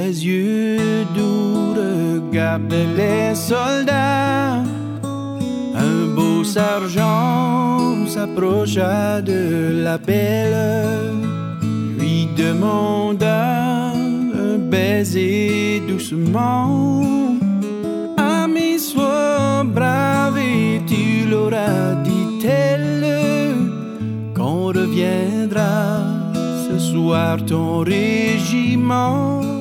Les yeux doux regardaient les soldats. Un beau sergent s'approcha de la belle, lui demanda un baiser doucement. Ami, sois brave et tu l'auras, dit-elle, quand reviendra ce soir ton régiment.